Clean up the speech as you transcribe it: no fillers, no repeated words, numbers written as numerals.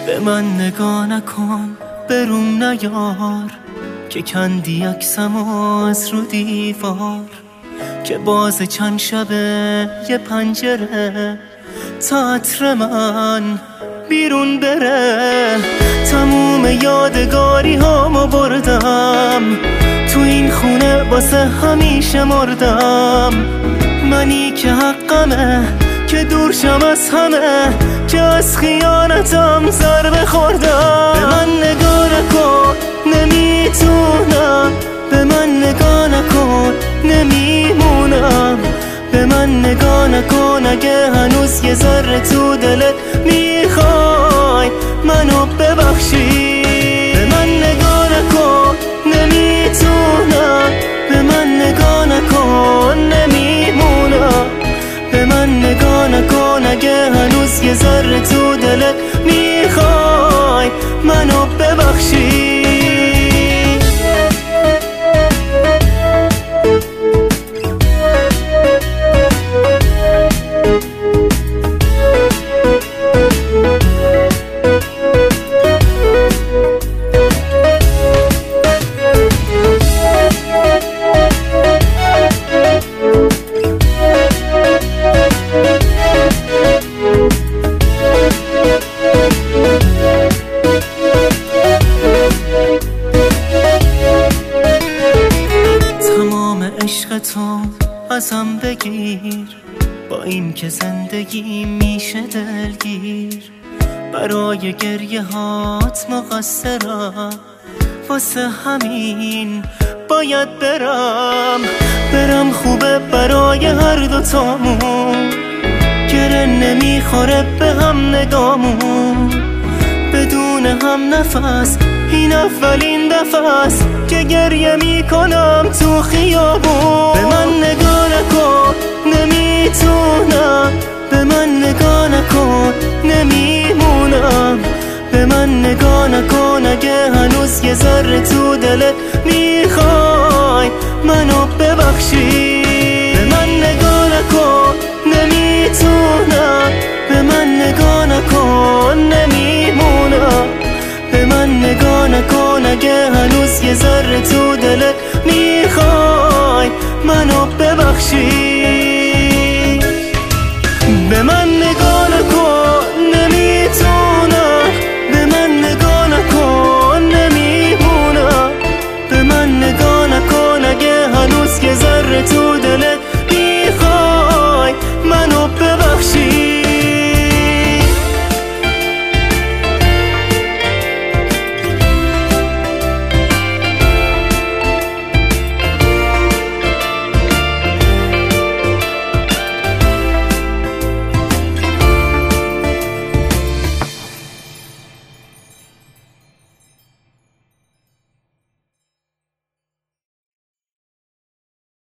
به من نگاه نکن، بروم نیار که کندی عکسمو از رو دیوار، که باز چند شبه یه پنجره تا عطر من بیرون بره. تموم یادگاری هامو بردم، تو این خونه واسه همیشه مردم. منی که حقمه که دور شم از همه، که از خیانتم ضربه خوردم. به من نگاه نکن نمیتونم، به من نگاه نکن نمیمونم. به من نگاه نکن اگه هنوز یه ذره تو دلت میخوای منو ببخشی. به من نگاه نکن نمیتونم، به من نگاه نکن نمیمونم. به من نگاه نکن اگه هنوز یه ذره تو دلت میخوای منو ببخشی. عشق تو ازم بگیر، با این که زندگی میشه دلگیر. برای گریه هات مقصرم، واسه همین باید برم خوبه برای هر دوتامون. گره نمیخوره به هم نگامون، بدون هم نفس این اولین دفعه است که گریه میکنم تو خیابون. به من نگاه نکن نمیتونم، به من نگاه نکن نمیمونم. به من نگاه نکن اگه هنوز یه ذره تو دلت میخوای منو ببخشی. به من نگاه نکن نمیتونم، به من نگاه نکن نمیمونم. به من نگاه نکن اگه هنوز یه ذره تو دلت میخوای منو ببخشی.